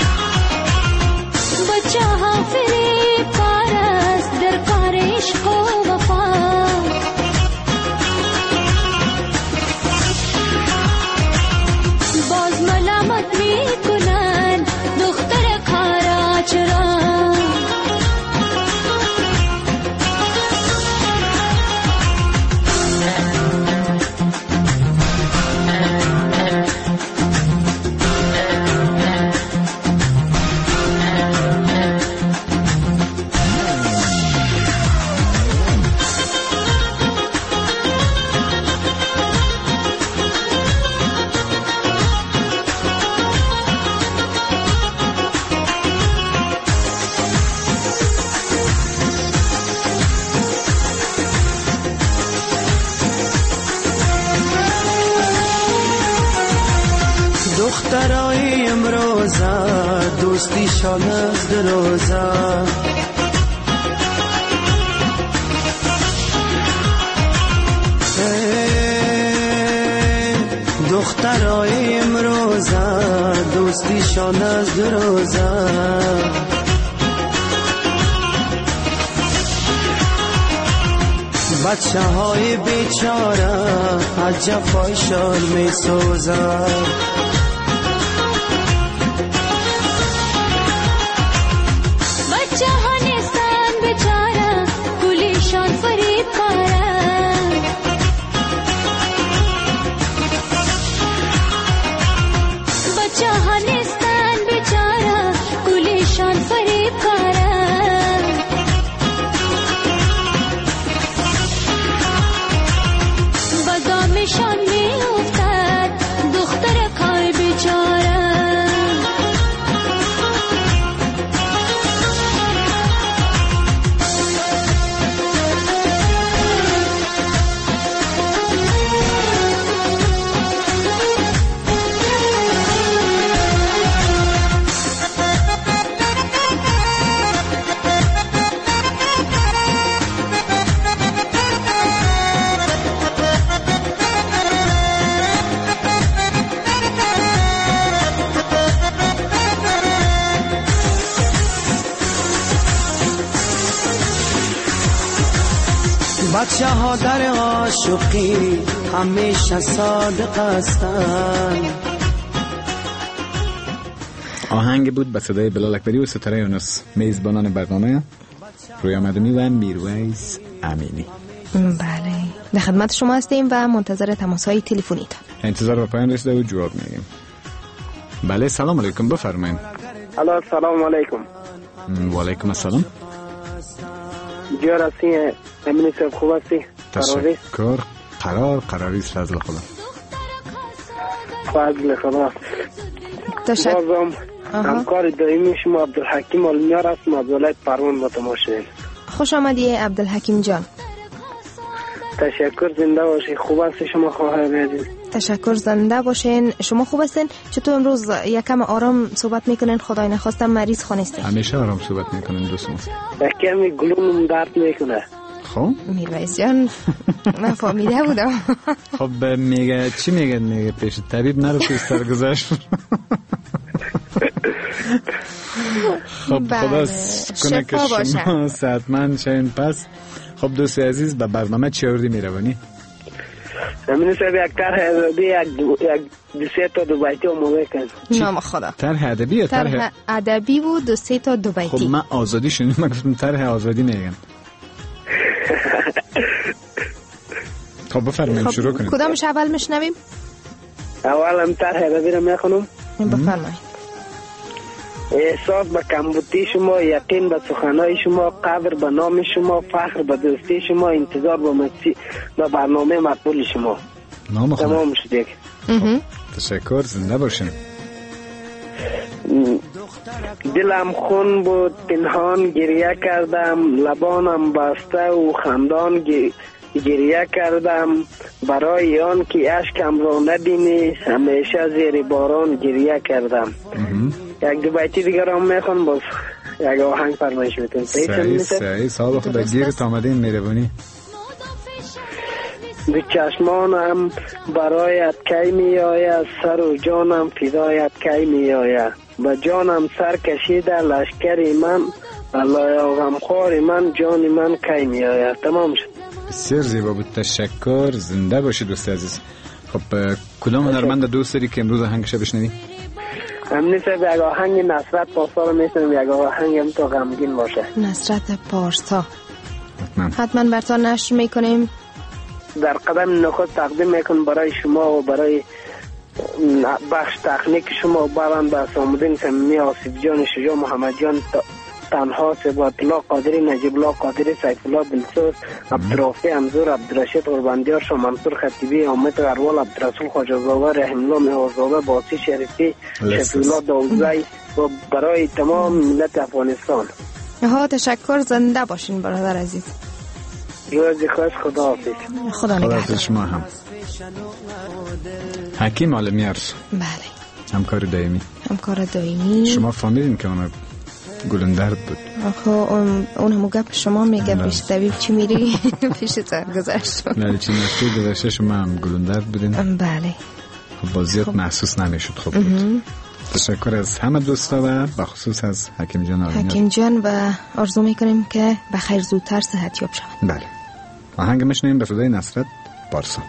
Oh دخترای امروزه دوستی شان از دروزه دخترای امروزه دوستی شان از دروزه بچه های بیچاره از جفایشان می سوزن بچه ها نیستن بیچاره گلیشان فریب کارن بچه ها نیستن بیچاره گلیشان فریب کارن شان می افتد دختر کار بیچاره بچه ها در عاشقی همیشه صادق هستن. آهنگ بود به صدای بلال اکبری و ستاره یونس، میزبانان برنامه رویا مدنی و میرویس امینی. بله، در خدمت شما هستیم و منتظر تماس‌های تلفنیتان. انتظار به پایان رسیده و جواب میگیم. بله، سلام علیکم، بفرمایید. الو، سلام علیکم. و علیکم السلام. جور هستی؟ امینی صاحب خوب هستی؟ تشکر. قراریست فضل خدا. فضل خدا. بازم همکار دائمی شما عبدالحکیم آلمیار هستم از ولایت پروان با تماشا. خوش آمدی عبدالحکیم جان. تشکر، زنده باشی. خوب هستی شما خواهر عزیز؟ تشکر، زنده باشین. شما خوب هستین؟ چطور امروز یکم آرام صحبت میکنین؟ خدای نخواسته مریض خونستین؟ همیشه آرام صحبت میکنین دوستم. کمی گلوم درد میکنه. خب میرویس جان، من فهمیده بودم. خب میگه چی میگه پیش طبیب نرو پیش سرگذشت. خب خدا کنه که شما صحتمند شین. پس خب دوست عزیز، به برنامه چی آوردی میروانی؟ امین صاحب یک طرح ادبی، یک 2-3 تا دو بیتی رو بکن. نام خدا. طرح ادبی یا طرح ادبی بود 2-3 تا دو بیتی. خب من آزادی شنیدم، من گفتم طرح آزادی میگن. خب بفرمایید شروع کنید. کدامش اول میشنویم؟ اولم طرح ادبی رو میخونم. بفرمایید. احساس به کمبودی شما، یقین به سخنهای شما، قدر به نام شما، فخر به دوستی شما، انتظار به برنامه مقبول شما. نام خدا. تمام شد. تشکر، زنده باشین. دلم خون بود پنهان گریه کردم، لبانم بسته و خندان گریه کردم، برای آن که اشکم را نبینی همیشه زیر باران گریه کردم. یک دو بیتی دیگر هم میخوان، باز یک آهنگ فرمایش میتونید. صحیح صاحب خدا، گیرت آمدین میروانی. به چشمانم برایت کی می آید، سر و جانم فدایت کی می آید، به جانم سر کشیده لشکری من، الله غمخوار من جان من کی می آید. تمام شد. بسیار زیبا بود، تشکر، زنده باشی دوست عزیز. خب کدام هنرمند دوست داری که امروز آهنگش بشنوی؟ امنی صاحب یک آهنگ نصرت پارسا رو میشنم، یک آهنگ هم تا غمگین باشه. نصرت پارسا حتما براتون نشر میکنیم. در قدم نخود تقدیم میکنم برای شما و برای بخش تکنیک شما، بران به سامدین سمیمی، آصف جان، شجاع محمد جان، تنها، سبات الله قادری، نجیب الله قادری، سیف الله دلسوز، عبدالرافی انزور، عبدالرشید قرباندیار، شاه منصور خطیبی، حامد غروال، عبدالرسول خواجه‌زاده، رحیم الله مهرزاده، باسی شریفی، شفیع الله داوودزی و برای تمام ملت افغانستان. تشکر، زنده باشین برادر عزیز. روزی خوش، خدا حافظ. خدا نگهدار. شما هم. حکیم آلمیار. بله. همکار دائمی. همکار دائمی. شما فهمیدین که اون گلندرد بود؟ آخه اون همو گپ شما میگه پیش طبیب چی میری پیش گذشت. نه چی نشد گذشته شما هم گلندرد بودین؟ بله. خب بازیات محسوس نمیشد. خب بود. تشکر از همه دوستا و بخصوص از حکیم جان آرمینیان. حکیم جان و آرزو میکنیم که بخیر زودتر صحت یاب شوند. بله. آهنگ میشنیم به صدای نصرت بارسا.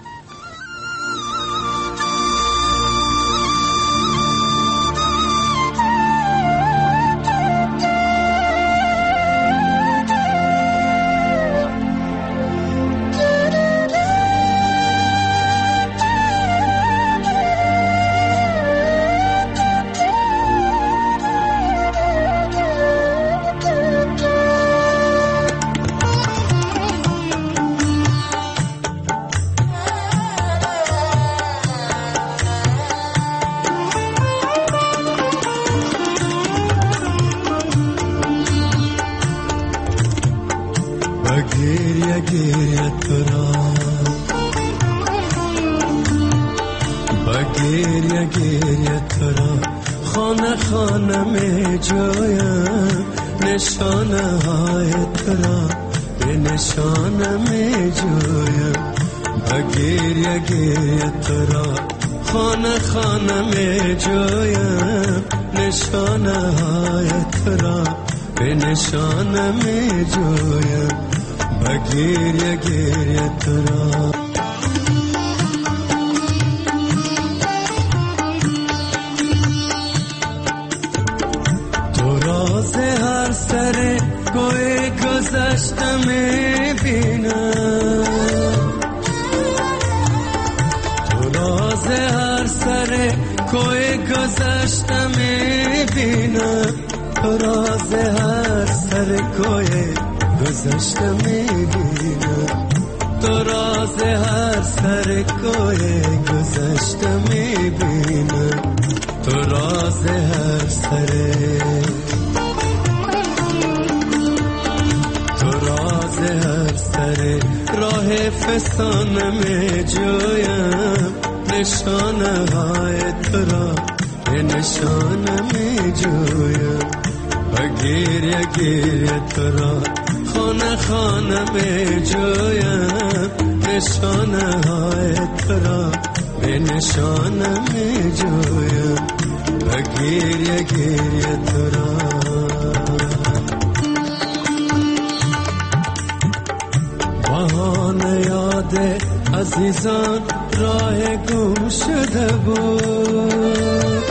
عزیزان راه گم شده بود،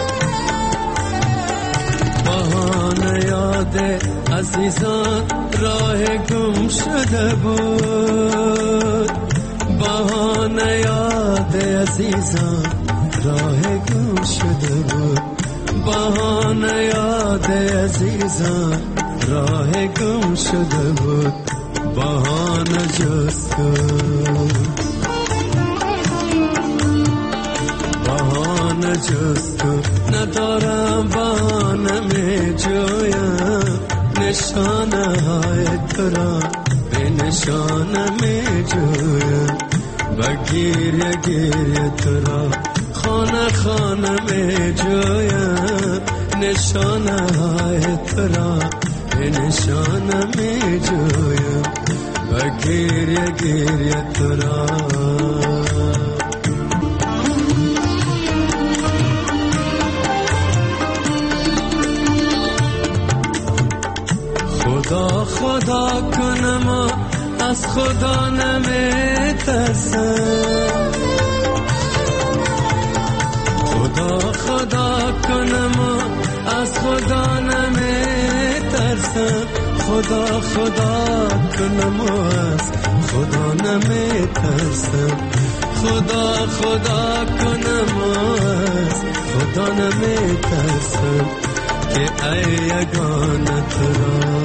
بهانه یاد عزیزان راه گم شده بود، بهانه یاد عزیزان راه گم شده بود، بهانه یاد عزیزان راه گم شده بود، بهانه جستو جستو ندارم بهانه می جویم، نشانه های تو را به نشانه می جویم، و گریه گریه تو را خانه خانه می جویم، نشانه های تو را به نشانه می جویم، و گریه گریه تو را. خدا کنم و از خدا نمی ترسم، خدا کنم و از خدا نمی ترسم، خدا کنم و از خدا نمی ترسم، خدا کنم و از خدا نمی ترسم، که ای یگانه تو را،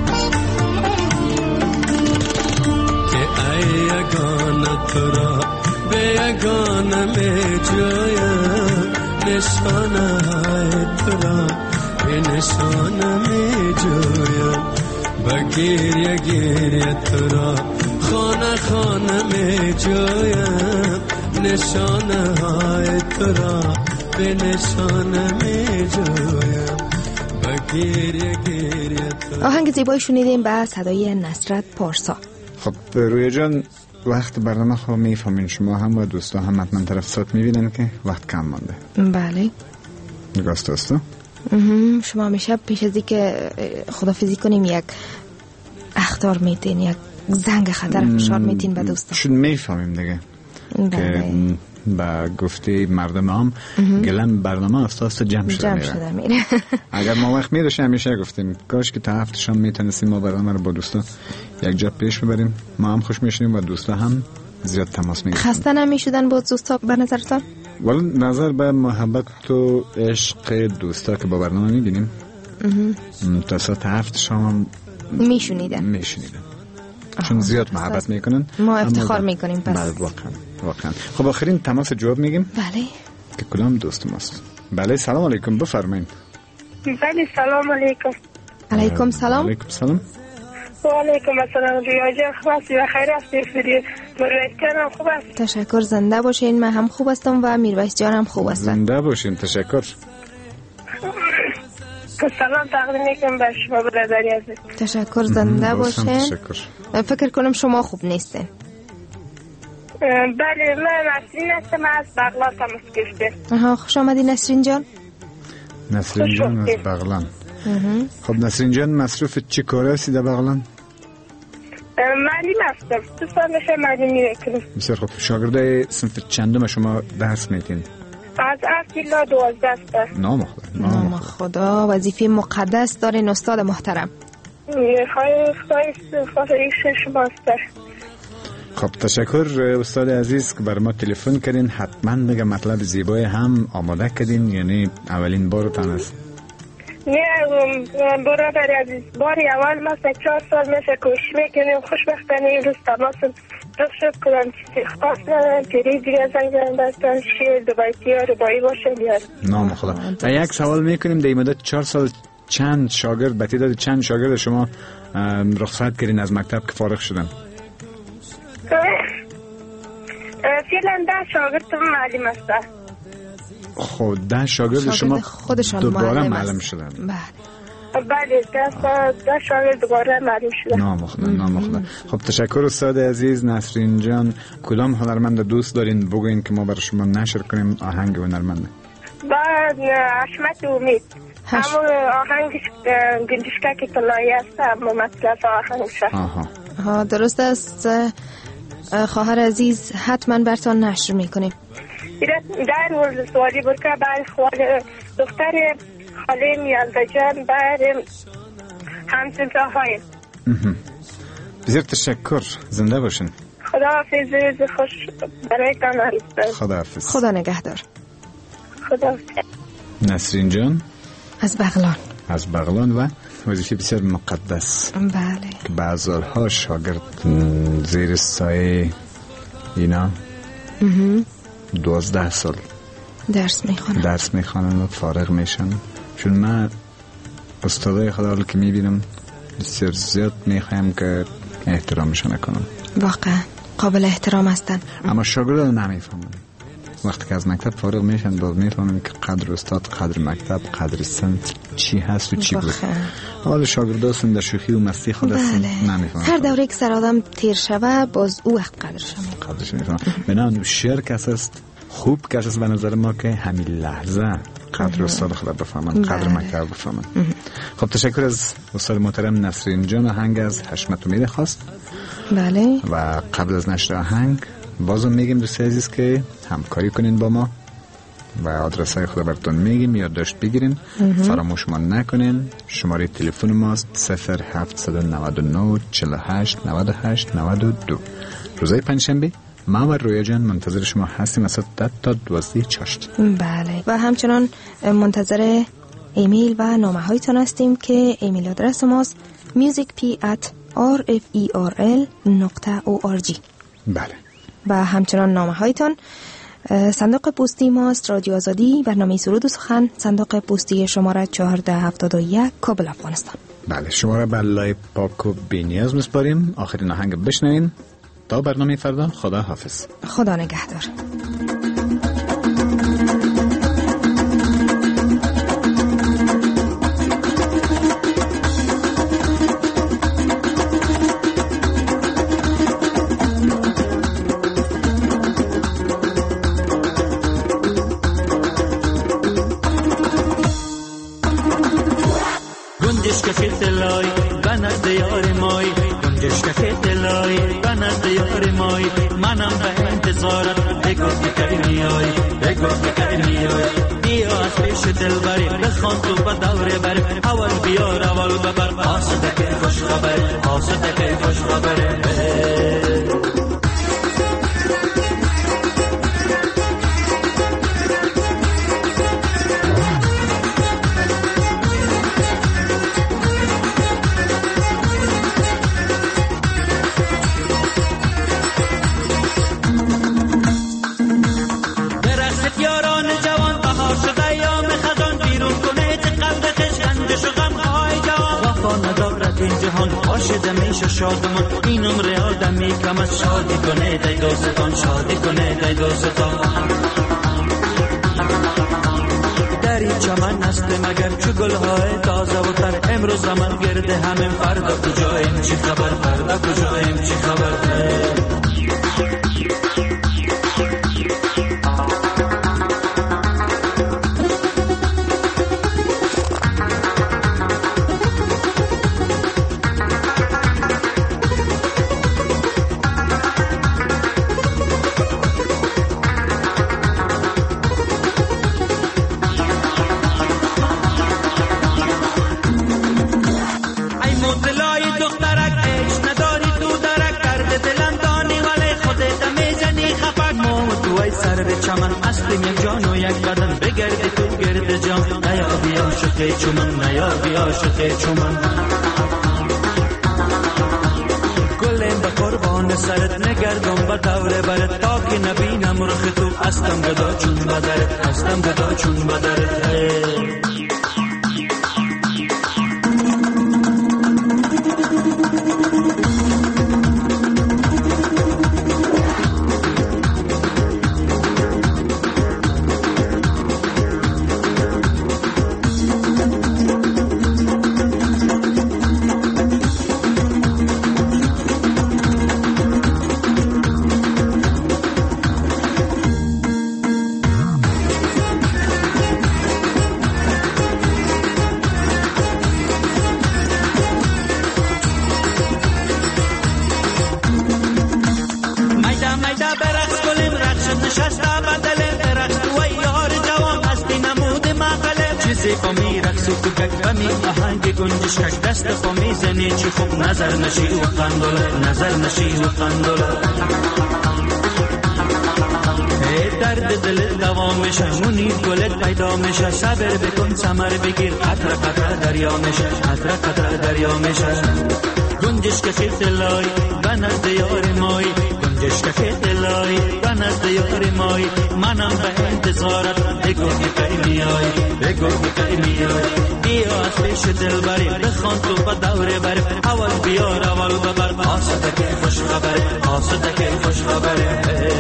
یگانه تو را به یگانه می جویم، نشانه های تو را به نشانه می جویم، و گریه گریه تو را خانه خانه می جویم، نشانه های تو را به نشانه می جویم و گریه تو. آهنگ زیبایی شنیدیم به صدای نصرت پارسا. خب رویا جان، وقت برنامه خب میفهمین شما هم و دوستا هم حتما طرف سات میبینن که وقت کم مانده. بله. نگاست دوستو؟ شما همیشه پیش از که خدافزی کنیم یک اخطار میتین، یک زنگ خطر فشار میتین به دوستا. شد میفهمیم دیگه. بله. که با گفته مردم هم گلم برنامه استاست جمع شده میره. اگر ما وقت میرشه همیشه گفتیم کاش که تا هفته شام میتونستیم ما برنامه رو با دوستا یک جا پیش ببریم، ما هم خوش میشنیم و دوستا هم زیاد تماس میگیرن. خسته نمیشدن با دوستا به نظرتان؟ ولی نظر به محبت و عشق دوستا که با برنامه میبینیم تا ساعت هفته شام میشنیدن چون زیاد محبت میکنن، ما افتخار میکنیم. پس واقعا. خب آخرین تماس جواب میگیم. بله که کلام دوست ماست. بله سلام علیکم، بفرمایید. بله سلام علیکم. علیکم سلام. علیکم سلام. و علیکم السلام. رویا جان خوب هستی و خیر هستی؟ میرویس جان خوب است؟ تشکر، زنده باشین. من هم خوب هستم و میرویس جان هم خوب هستن. زنده باشین. تشکر. سلام تقدیم میکنم به شما برادری عزیز. تشکر، زنده باشین. تشکر. فکر کنم شما خوب نیستین. بله من نسرین هستم از بغلان تماس گرفتم. خوش آمدی نسرین جان. نسرین جان از بغلان. خب نسرین جان مصروف چی کاره هستی در بغلان؟ معلم هستم، تو سال میشه معلمی میکنم. بسیار خوب. شاگرده صنف چندم شما درس میتین؟ از 7 تا 12 است. نام خدا. وظیفه مقدس دارین استاد محترم. خواهی شما است. خب تشکر استاد عزیز که بر ما تلفن کردین. حتما میگم مطلب زیبای هم آماده کردین، یعنی اولین بارتان است؟ نه برادر عزیز، باری اول ما 4 سال میشه کوشش میکنیم. خوشبختانه این روز تماس شد کنم چیزی خاص ندارم. پیری دیگه زنگ زنم بستن شیر دوبایتی ها روبایی باشه بیاد. نام خدا. و یک سوال میکنیم در مدت 4 سال چند شاگرد به تعداد چند شاگرد شما رخصت کردین از مکتب که فارغ شدن؟ فعلا 10 شاگرد معلم هستن. خب 10 شاگرد شما دوباره معلم شدن؟ بله 10 شاگرد دوباره معلم شدن. نام خدا. خب تشکر استاد عزیز. نسرین جان کدام هنرمند دوست دارین بگوین که ما برای شما نشر کنیم آهنگ هنرمند؟ بعد حشمت امید، همون آهنگش گنجشکه که طلایی است، همون مطلب آهنگش. آها درست است. خواهر عزیز حتما برتان نشر میکنیم. در مورد سوالی بود که برای دختر خاله میالده جان برای همسنفه های. بسیار تشکر، زنده باشین. خداحافظ. خوش برای تان. خداحافظ. خدا نگهدار. خداحافظ. نسرین جان از بغلان و وظیفه بسیار مقدس. بله. که بعضالها شاگرد زیر سایه اینا 12 سال درس میخوانن و فارغ میشن. چون من استادای خدا که میبینم بسیار زیاد میخوایم که احترامشان کنم. واقعا قابل احترام هستن. اما شاگرد نمیفهمن. وقتی که از مکتب فارغ میشن باز میفهمن که قدر استاد، قدر مکتب، قدر سنت چی هست و چی بود. حال شاگرد هستن در شوخی و مستی خود هستن نمیفهمن. هر دوره که سر آدم تیر شوه باز او وقت قدرش میفهمن. بنابراین شعر کس است، خوب کس است به نظر ما که همین لحظه قدر استاد خدا بفهمن، قدر مکتب بفهمن. خب تشکر از استاد محترم نسرین جان. آهنگ از حشمت امید خواست. بله. و قبل از نشر آهنگ بازم میگیم دوست عزیز که همکاری کنین با ما و آدرس های خود براتون میگیم، یادداشت بگیرین. فراموش ما نکنین. شماره تلفن ماست 0799 48 98 92. روزای پنجشنبه ما و رویا جان منتظر شما هستیم از 10 تا 12 چاشت. بله. و همچنان منتظر ایمیل و نامه هایتان هستیم که ایمیل آدرس ماست musicp@rferl.org. بله. و همچنان نامه هایتان. صندوق پستی ماست رادیو آزادی، برنامه سرود و سخن، صندوق پستی شماره 1471 کابل افغانستان. بله. شما را به لای پاک و بی‌نیاز میسپاریم. آخرین آهنگ بشنوین تا برنامه فردا. خدا حافظ. خدا نگهدار. دلای بند دیار مای گنجشک دلای بند دیار مای منم به انتظارت بگو که میای بگو که میای بیا از پیش دلبری بخوان تو به دوره بری اول بیار اول ببر آسده که خوش خبره آسده که خوش خبره میشه شادمان این عمر آدمی کم از شادی کنه دای دوستان شادی کنه دای دوستان در این چمن هست مگر چو گلهای تازه و تر امروز زمان گرده همین فردا کجاییم چی خبر فردا کجاییم چی خبر چومن نیابی عاشق چومن گلیم به قربان سرت نگردم به دوره برت تا که نبینم رخ تو استم گدا چون بدرت استم گدا چون بدرت دست خو میزنی چی خوب نظر نشی و قندوله نظر نشی و قندوله درد دل دوام میشه منیر گلت پیدا میشه صبر بکن ثمر بگیر قطره قطره دریا میشه قطره قطره دریا میشه گنجش که خیلی دلای بند دیار مای گنجش که خیلی دلای بند دیار مای منم به انتظارت بگو که میای بگو که میای بیا از پیش دلبری بخوان تو به دوره بری اول بیار اول ببر آسده که خوش خبره آسده که خوش خبره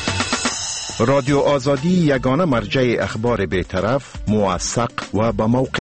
رادیو آزادی یگانه مرجع اخبار بی‌طرف، موثق و با موقع